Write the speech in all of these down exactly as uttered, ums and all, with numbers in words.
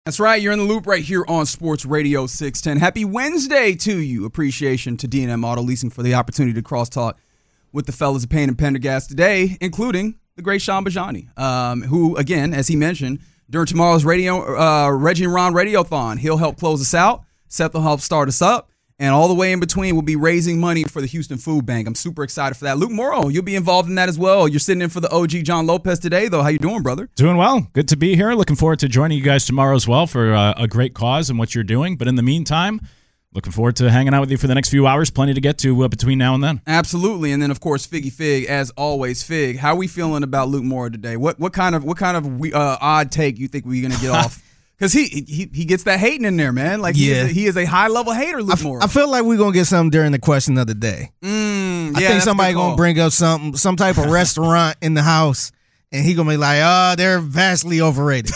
That's right. You're in the loop right here on Sports Radio six ten. Happy Wednesday to you. Appreciation to D and M Auto Leasing for the opportunity to crosstalk with the fellas of Payne and Pendergast today, including the great Sean Bajani, um, who, again, as he mentioned, during tomorrow's radio, uh, Reggie and Ron Radiothon, he'll help close us out. Seth will help start us up. And all the way in between, we'll be raising money for the Houston Food Bank. I'm super excited for that. Luke Morrow, you'll be involved in that as well. You're sitting in for the O G John Lopez today, though. How you doing, brother? Doing well. Good to be here. Looking forward to joining you guys tomorrow as well for uh, a great cause and what you're doing. But in the meantime, looking forward to hanging out with you for the next few hours. Plenty to get to uh, between now and then. Absolutely. And then, of course, Figgy Fig, as always. Fig, how are we feeling about Luke Morrow today? What what kind of what kind of we, uh, odd take you think we're going to get off? Because he, he he gets that hating in there, man. Like, yeah. he, is a, he is a high-level hater, Luke I, Morrow. I feel like we're going to get something during the question of the day. Mm, I yeah, think somebody going to bring up something, some type of restaurant in the house, and he going to be like, oh, they're vastly overrated.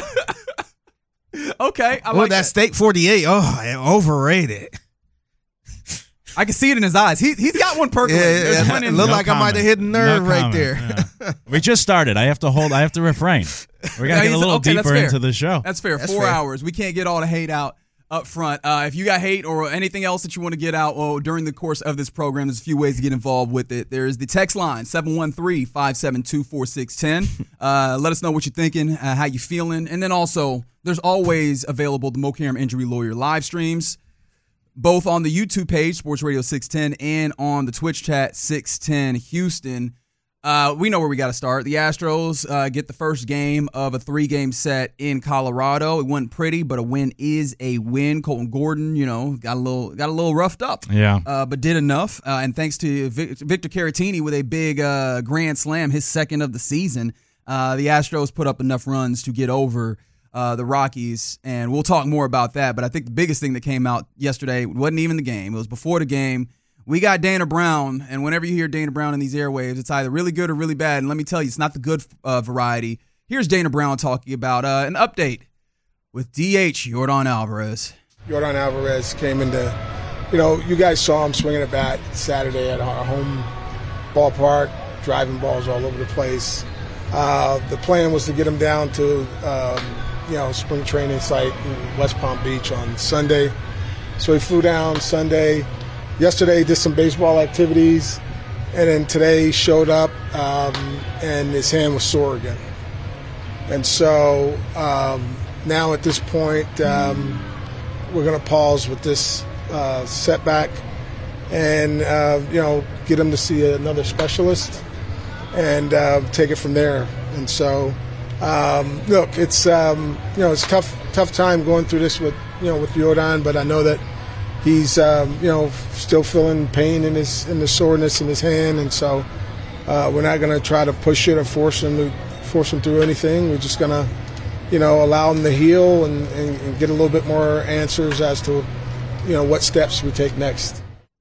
Okay. I oh, like that, that steak forty-eight, oh, overrated. I can see it in his eyes. He, he's got one percolating. Yeah, There's yeah, one it in looked there. like I might have hit a nerve No right comment. there. Yeah. We just started. I have to hold. I have to refrain. We got Yeah, to get a he's- little okay, that's deeper fair. into the show. That's fair. That's Four fair. hours. We can't get all the hate out up front. Uh, if you got hate or anything else that you want to get out oh, during the course of this program, there's a few ways to get involved with it. There's the text line, seven one three, five seven two, four six one zero. Uh, let us know what you're thinking, uh, how you feeling. And then also, there's always available the Mo Karam Injury Lawyer live streams, both on the YouTube page, Sports Radio six ten, and on the Twitch chat, six ten Houston. Uh, we know where we got to start. The Astros uh, get the first game of a three-game set in Colorado. It wasn't pretty, but a win is a win. Colton Gordon, you know, got a little got a little roughed up, Yeah. uh, but did enough. Uh, and thanks to Vic- Victor Caratini with a big uh, grand slam, his second of the season, uh, the Astros put up enough runs to get over uh, the Rockies. And we'll talk more about that. But I think the biggest thing that came out yesterday wasn't even the game. It was before the game. We got Dana Brown, and whenever you hear Dana Brown in these airwaves, it's either really good or really bad. And let me tell you, it's not the good uh, variety. Here's Dana Brown talking about uh, an update with D H Yordan Alvarez. Yordan Alvarez came into, you know, you guys saw him swinging a bat Saturday at our home ballpark, driving balls all over the place. Uh, the plan was to get him down to, um, you know, spring training site in West Palm Beach on Sunday. So he flew down Sunday. Yesterday did some baseball activities, and then today showed up, um, and his hand was sore again. And so um, now at this point, um, we're going to pause with this uh, setback and, uh, you know, get him to see another specialist and uh, take it from there. And so, um, look, it's, um, you know, it's tough, tough time going through this with, you know, with Yordan, but I know that he's, um, you know, still feeling pain in his in the soreness in his hand, and so uh, we're not going to try to push it or force him to force him through anything. We're just going to, you know, allow him to heal and, and, and get a little bit more answers as to, you know, what steps we take next.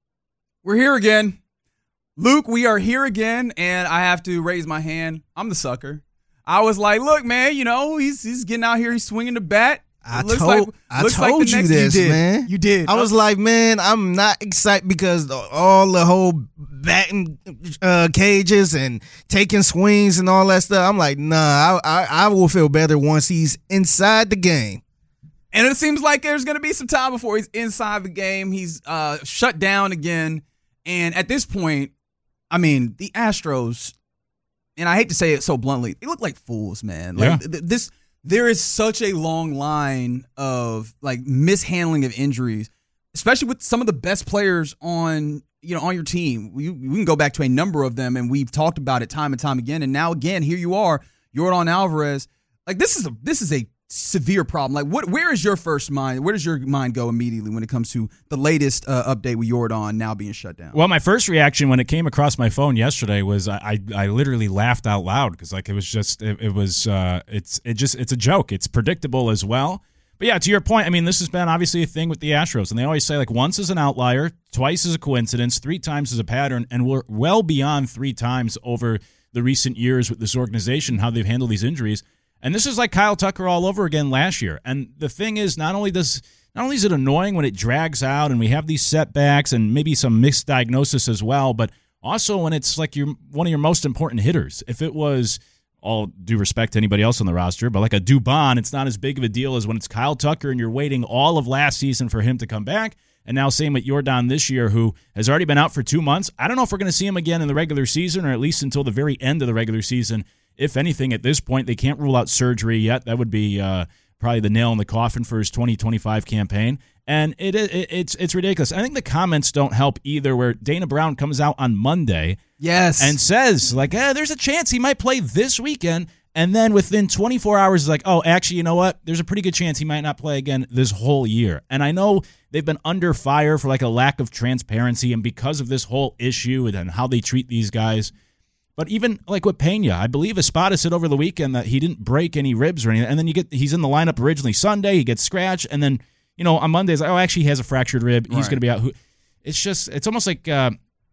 We're here again. Luke, we are here again, and I have to raise my hand. I'm the sucker. I was like, look, man, you know, he's he's getting out here, he's swinging the bat. I Looks told, like- I looks like told the you next- this, you did. man. You did. I was like, man, I'm not excited because the, all the whole batting uh, cages and taking swings and all that stuff. I'm like, nah, I, I, I will feel better once he's inside the game. And it seems like there's going to be some time before he's inside the game. He's uh, shut down again. And at this point, I mean, the Astros, and I hate to say it so bluntly, they look like fools, man. Like Yeah. th- this, there is such a long line of like mishandling of injuries, especially with some of the best players on, you know, on your team. We, we can go back to a number of them, and we've talked about it time and time again. And now again, here you are, Yordan Alvarez. Like this is a this is a severe problem. Like what? Where is your first mind? Where does your mind go immediately when it comes to the latest uh, update with Yordan now being shut down? Well, my first reaction when it came across my phone yesterday was I I, I literally laughed out loud because like it was just it, it was uh, it's it just it's a joke. It's predictable as well. But yeah, to your point, I mean, this has been obviously a thing with the Astros, and they always say like once is an outlier, twice is a coincidence, three times is a pattern, and we're well beyond three times over the recent years with this organization, how they've handled these injuries. And this is like Kyle Tucker all over again last year. And the thing is, not only does not only is it annoying when it drags out and we have these setbacks and maybe some misdiagnosis as well, but also when it's like you're one of your most important hitters. If it was all due respect to anybody else on the roster, but like a Dubon, it's not as big of a deal as when it's Kyle Tucker and you're waiting all of last season for him to come back. And now same with Jordan this year, who has already been out for two months. I don't know if we're going to see him again in the regular season, or at least until the very end of the regular season. If anything, at this point, they can't rule out surgery yet. That would be uh, probably the nail in the coffin for his twenty twenty-five campaign. And it, it it's it's ridiculous. I think the comments don't help either, where Dana Brown comes out on Monday yes. and says, like, eh, there's a chance he might play this weekend. And then within twenty-four hours, is like, oh, actually, you know what? There's a pretty good chance he might not play again this whole year. And I know they've been under fire for like a lack of transparency and because of this whole issue and how they treat these guys. But even like with Pena, I believe Espada said over the weekend that he didn't break any ribs or anything. And then you get he's in the lineup originally Sunday, he gets scratched, and then you know on Monday it's like, oh, actually he has a fractured rib. He's right. going to be out. It's just it's almost like. Uh,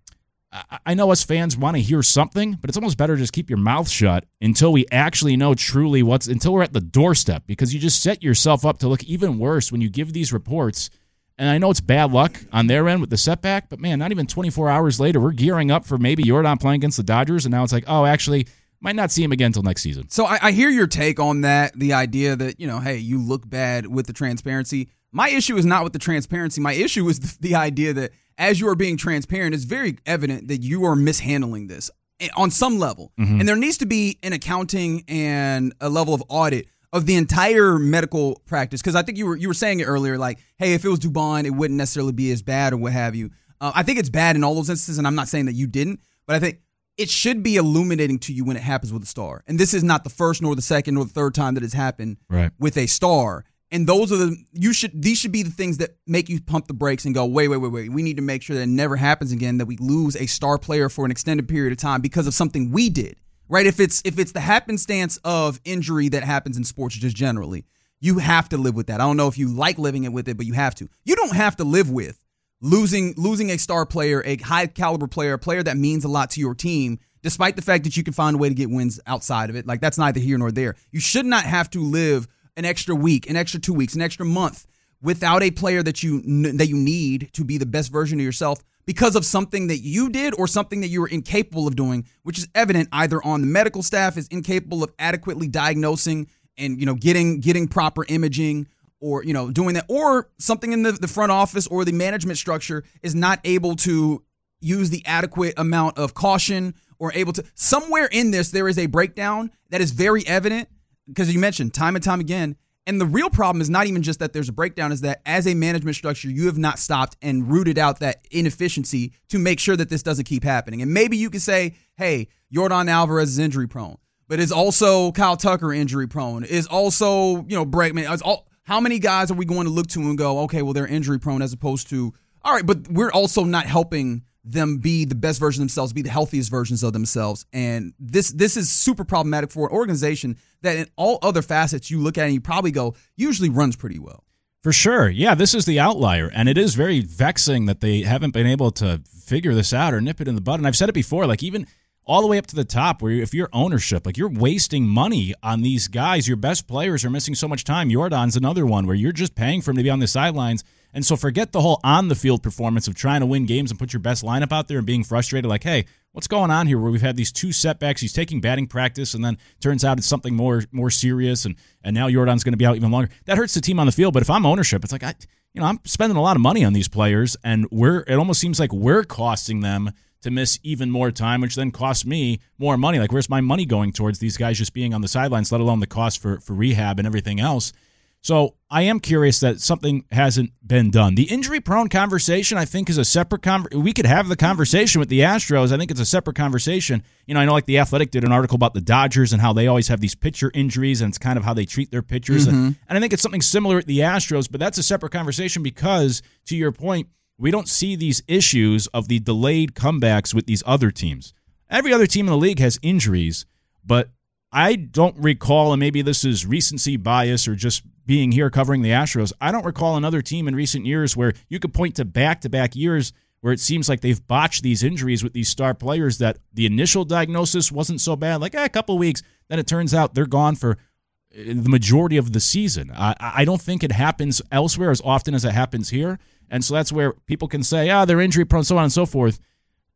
I know us fans want to hear something, but it's almost better to just keep your mouth shut until we actually know truly what's, until we're at the doorstep, because you just set yourself up to look even worse when you give these reports. And I know it's bad luck on their end with the setback, but man, not even twenty-four hours later, we're gearing up for maybe Jordan playing against the Dodgers, and now it's like, oh, actually, might not see him again until next season. So I, I hear your take on that, the idea that, you know, hey, you look bad with the transparency. My issue is not with the transparency. My issue is the, the idea that as you are being transparent, it's very evident that you are mishandling this on some level. Mm-hmm. And there needs to be an accounting and a level of audit of the entire medical practice. Because I think you were you were saying it earlier, like, hey, if it was Dubon, it wouldn't necessarily be as bad or what have you. Uh, I think it's bad in all those instances, and I'm not saying that you didn't, but I think it should be illuminating to you when it happens with a star. And this is not the first nor the second nor the third time that it's happened right. with a star. And those are the you should these should be the things that make you pump the brakes and go, wait, wait, wait, wait. We need to make sure that it never happens again, that we lose a star player for an extended period of time because of something we did. Right? If it's if it's the happenstance of injury that happens in sports just generally, you have to live with that. I don't know if you like living it with it, but you have to. You don't have to live with losing losing a star player, a high caliber player, a player that means a lot to your team, despite the fact that you can find a way to get wins outside of it. Like, that's neither here nor there. You should not have to live an extra week, an extra two weeks, an extra month without a player that you that you need to be the best version of yourself because of something that you did or something that you were incapable of doing, which is evident either on the medical staff is incapable of adequately diagnosing and, you know, getting getting proper imaging or, you know, doing that, or something in the, the front office or the management structure is not able to use the adequate amount of caution or able to. Somewhere in this, there is a breakdown that is very evident. Because you mentioned time and time again, and the real problem is not even just that there's a breakdown, is that as a management structure, you have not stopped and rooted out that inefficiency to make sure that this doesn't keep happening. And maybe you could say, hey, Jordan Alvarez is injury prone, but is also Kyle Tucker injury prone, is also, you know, Bregman. Is all, how many guys are we going to look to and go, okay, well, they're injury prone, as opposed to, all right, but we're also not helping them be the best version of themselves, be the healthiest versions of themselves. And this this is super problematic for an organization that in all other facets you look at and you probably go, usually runs pretty well. For sure. Yeah, this is the outlier. And it is very vexing that they haven't been able to figure this out or nip it in the bud. And I've said it before, like even all the way up to the top, where if you're ownership, like you're wasting money on these guys. Your best players are missing so much time. Jordan's another one where you're just paying for him to be on the sidelines. And so forget the whole on-the-field performance of trying to win games and put your best lineup out there and being frustrated like, hey, what's going on here where we've had these two setbacks? He's taking batting practice, and then turns out it's something more more serious, and, and now Jordan's going to be out even longer. That hurts the team on the field, but if I'm ownership, it's like, I, you know, I'm spending a lot of money on these players, and we're it almost seems like we're costing them to miss even more time, which then costs me more money. Like, where's my money going towards these guys just being on the sidelines, let alone the cost for, for rehab and everything else? So I am curious that something hasn't been done. The injury-prone conversation, I think, is a separate conversation. We could have the conversation with the Astros. I think it's a separate conversation. You know, I know like The Athletic did an article about the Dodgers and how they always have these pitcher injuries, and it's kind of how they treat their pitchers. Mm-hmm. And, and I think it's something similar at the Astros, but that's a separate conversation because, to your point, we don't see these issues of the delayed comebacks with these other teams. Every other team in the league has injuries, but I don't recall, and maybe this is recency bias or just being here covering the Astros, I don't recall another team in recent years where you could point to back-to-back years where it seems like they've botched these injuries with these star players that the initial diagnosis wasn't so bad, like eh, a couple of weeks, then it turns out they're gone for the majority of the season. I, I don't think it happens elsewhere as often as it happens here, and so that's where people can say, ah, they're injury-prone, so on and so forth.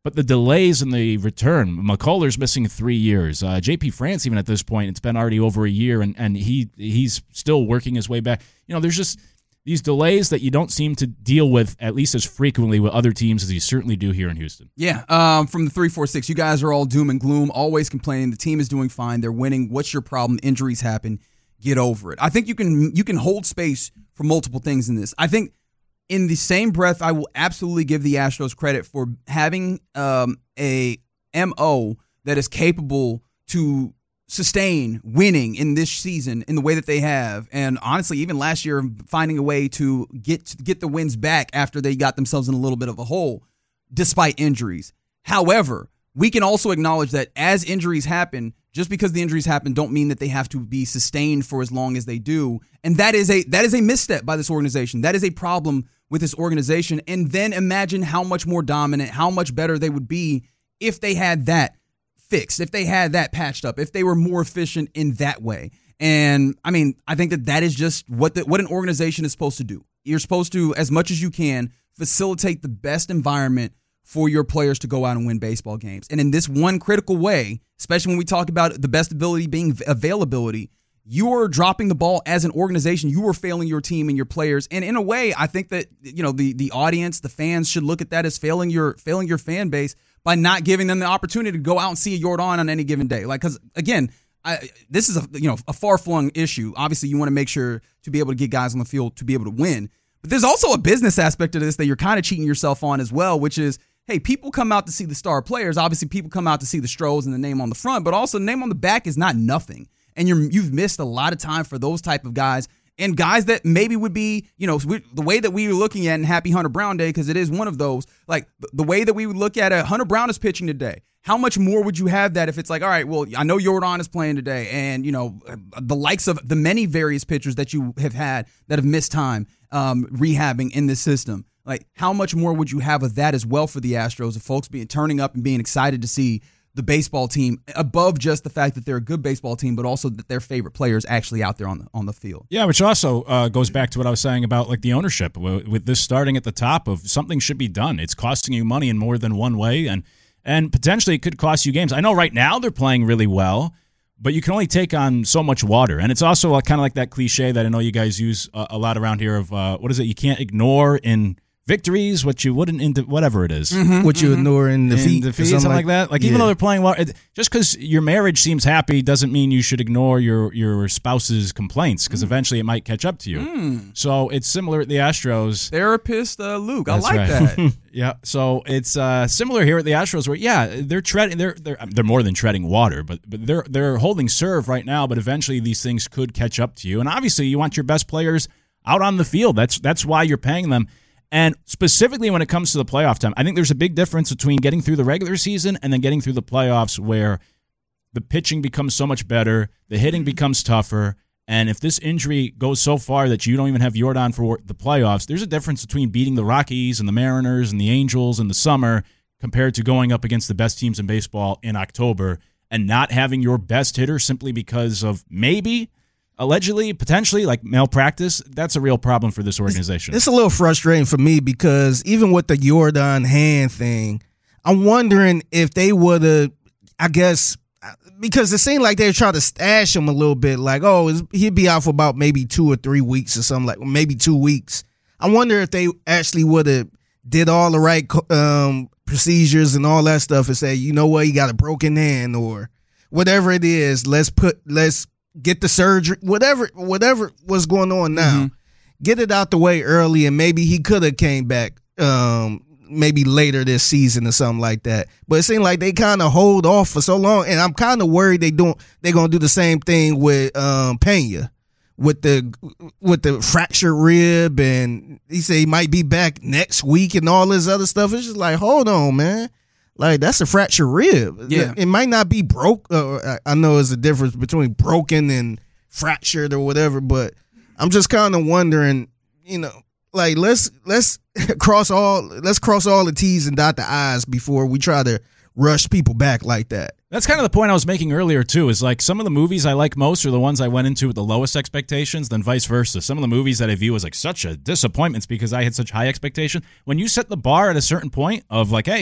But the delays in the return, McCullers missing three years. Uh, J P France, even at this point, it's been already over a year, and, and he he's still working his way back. You know, there's just these delays that you don't seem to deal with at least as frequently with other teams as you certainly do here in Houston. Yeah, um, from the three four six, you guys are all doom and gloom, always complaining. The team is doing fine. They're winning. What's your problem? Injuries happen. Get over it. I think you can you can hold space for multiple things in this. I think in the same breath, I will absolutely give the Astros credit for having um, a M O that is capable to sustain winning in this season in the way that they have. And honestly, even last year, finding a way to get get the wins back after they got themselves in a little bit of a hole, despite injuries. However, we can also acknowledge that as injuries happen, just because the injuries happen don't mean that they have to be sustained for as long as they do. And that is a that is a misstep by this organization. That is a problem with this organization. And then imagine how much more dominant, how much better they would be if they had that fixed, if they had that patched up, if they were more efficient in that way. And I mean, I think that that is just what the, what an organization is supposed to do. You're supposed to, as much as you can, facilitate the best environment for your players to go out and win baseball games. And in this one critical way, especially when we talk about the best ability being availability, you are dropping the ball as an organization. You are failing your team and your players. And in a way, I think that, you know, the the audience, the fans should look at that as failing your failing your fan base by not giving them the opportunity to go out and see a Yordan on any given day. Like, because again, I, this is a you know a far-flung issue. Obviously, you want to make sure to be able to get guys on the field to be able to win. But there's also a business aspect of this that you're kind of cheating yourself on as well, which is, hey, people come out to see the star players. Obviously, people come out to see the Stros and the name on the front, but also the name on the back is not nothing. And you're, you've missed a lot of time for those type of guys and guys that maybe would be, you know, we, the way that we were looking at in Happy Hunter Brown Day, because it is one of those, like the way that we would look at it, Hunter Brown is pitching today. How much more would you have that if it's like, all right, well, I know Yordan is playing today, and, you know, the likes of the many various pitchers that you have had that have missed time um, rehabbing in this system. Like, how much more would you have of that as well for the Astros, of folks being turning up and being excited to see the baseball team above just the fact that they're a good baseball team, but also that their favorite players actually out there on the on the field. Yeah, which also uh, goes back to what I was saying about like the ownership. With this starting at the top of something should be done. It's costing you money in more than one way, and and potentially it could cost you games. I know right now they're playing really well, but you can only take on so much water. And it's also like, kind of like that cliche that I know you guys use a, a lot around here of uh, what is it? You can't ignore in victories what you wouldn't in whatever it is. Mm-hmm, what you mm-hmm. ignore in defeat, in defeat something, something like, like that. Like yeah. Even though they're playing well, it, just because your marriage seems happy doesn't mean you should ignore your your spouse's complaints, because mm. eventually it might catch up to you. Mm. So it's similar at the Astros. Therapist uh, Luke, That's I like right. that. Yeah, so it's uh, similar here at the Astros, where yeah, they're treading, they're they're they're more than treading water, but but they're they're holding serve right now. But eventually these things could catch up to you, and obviously you want your best players out on the field. That's that's why you're paying them. And specifically when it comes to the playoff time, I think there's a big difference between getting through the regular season and then getting through the playoffs, where the pitching becomes so much better, the hitting becomes tougher, and if this injury goes so far that you don't even have Yordan for the playoffs, there's a difference between beating the Rockies and the Mariners and the Angels in the summer compared to going up against the best teams in baseball in October and not having your best hitter simply because of maybe allegedly, potentially, like malpractice. That's a real problem for this organization. It's, it's a little frustrating for me because even with the Yordan hand thing, I'm wondering if they would have, I guess, because it seemed like they were trying to stash him a little bit, like, oh, he'd be out for about maybe two or three weeks or something, like maybe two weeks. I wonder if they actually would have did all the right um, procedures and all that stuff and say, you know what, he got a broken hand or whatever it is. Let's put, let's, get the surgery, whatever whatever was going on now, mm-hmm. get it out the way early, and maybe he could have came back um, maybe later this season or something like that. But it seemed like they kind of hold off for so long, and I'm kind of worried they don't they're gonna do the same thing with um, Pena with the with the fractured rib, and he said he might be back next week and all this other stuff. It's just like, hold on, man. Like, that's a fractured rib. Yeah. It might not be broke. Uh, I know there's a difference between broken and fractured or whatever, but I'm just kind of wondering, you know, like, let's let's cross all let's cross all the T's and dot the I's before we try to rush people back like that. That's kind of the point I was making earlier, too, is like some of the movies I like most are the ones I went into with the lowest expectations, then vice versa. Some of the movies that I view as like such a disappointment because I had such high expectation. When you set the bar at a certain point of like, hey,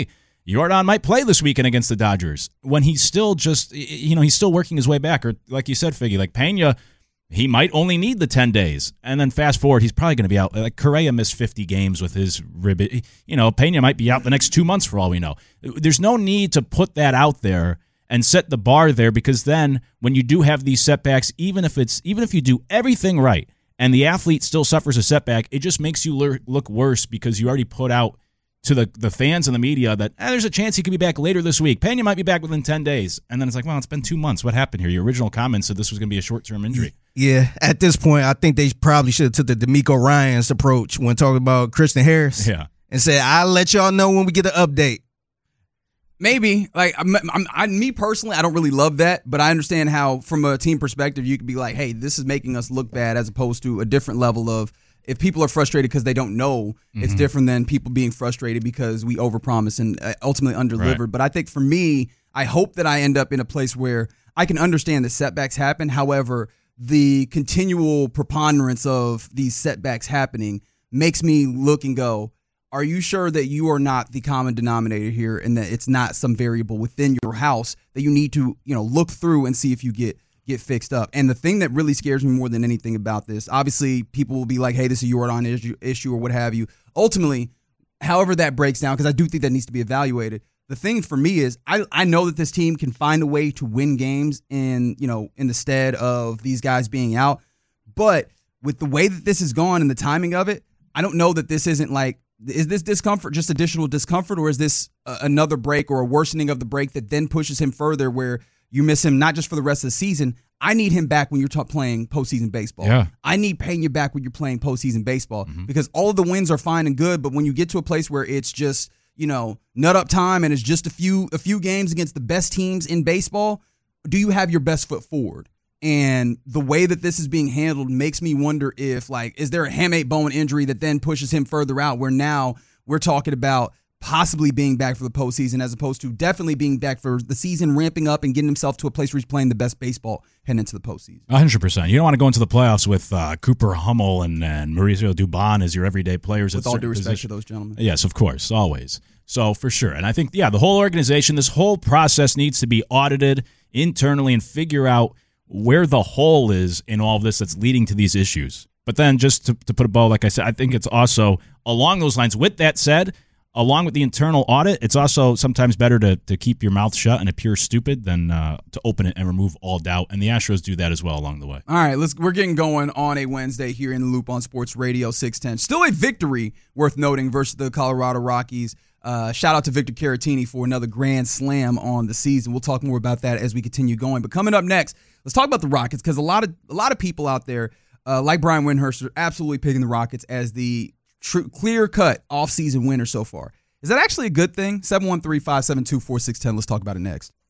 Yordan might play this weekend against the Dodgers when he's still just, you know, he's still working his way back. Or like you said, Figgy, like Pena, he might only need the ten days. And then fast forward, he's probably going to be out. Like Correa missed fifty games with his rib. You know, Pena might be out the next two months for all we know. There's no need to put that out there and set the bar there, because then when you do have these setbacks, even if it's even if you do everything right and the athlete still suffers a setback, it just makes you look worse because you already put out to the, the fans and the media that eh, there's a chance he could be back later this week. Pena might be back within ten days. And then it's like, well, it's been two months. What happened here? Your original comment said this was going to be a short-term injury. Yeah, at this point, I think they probably should have took the D'Amico Ryans approach when talking about Christian Harris. Yeah. And said, I'll let y'all know when we get an update. Maybe. Like, I'm, I'm, I, me personally, I don't really love that, but I understand how, from a team perspective, you could be like, hey, this is making us look bad, as opposed to a different level of, if people are frustrated because they don't know, mm-hmm. it's different than people being frustrated because we overpromise and ultimately underdeliver. Right. But I think for me, I hope that I end up in a place where I can understand that setbacks happen. However, the continual preponderance of these setbacks happening makes me look and go, are you sure that you are not the common denominator here and that it's not some variable within your house that you need to, you know, look through and see if you get get fixed up? And the thing that really scares me more than anything about this, obviously people will be like, hey, this is a Yordan issue, issue or what have you. Ultimately, however that breaks down, because I do think that needs to be evaluated. The thing for me is I, I know that this team can find a way to win games in, you know, in the stead of these guys being out. But with the way that this has gone and the timing of it, I don't know that this isn't like, is this discomfort just additional discomfort, or is this uh, another break or a worsening of the break that then pushes him further where you miss him not just for the rest of the season? I need him back when you're t- playing postseason baseball. Yeah. I need Pena back when you're playing postseason baseball, mm-hmm. because all of the wins are fine and good, but when you get to a place where it's just, you know, nut up time and it's just a few a few games against the best teams in baseball, do you have your best foot forward? And the way that this is being handled makes me wonder if, like, is there a hamate bone injury that then pushes him further out, where now we're talking about possibly being back for the postseason as opposed to definitely being back for the season, ramping up and getting himself to a place where he's playing the best baseball heading into the postseason. one hundred percent. You don't want to go into the playoffs with uh, Cooper Hummel and, and Mauricio Dubon as your everyday players. With all due respect position. to those gentlemen. Yes, of course, always. So for sure. And I think, yeah, the whole organization, this whole process needs to be audited internally and figure out where the hole is in all of this that's leading to these issues. But then just to, to put a bow, like I said, I think it's also along those lines. With that said, along with the internal audit, it's also sometimes better to, to keep your mouth shut and appear stupid than uh, to open it and remove all doubt. And the Astros do that as well along the way. All right, let's we're getting going on a Wednesday here in the Loop on Sports Radio six ten. Still a victory worth noting versus the Colorado Rockies. Uh, shout out to Victor Caratini for another grand slam on the season. We'll talk more about that as we continue going. But coming up next, let's talk about the Rockets, because a lot of a lot of people out there, uh, like Brian Windhurst, are absolutely picking the Rockets as the true, clear-cut offseason winner so far. Is that actually a good thing? seven one three, five seven two, four six one zero. Let's talk about it next.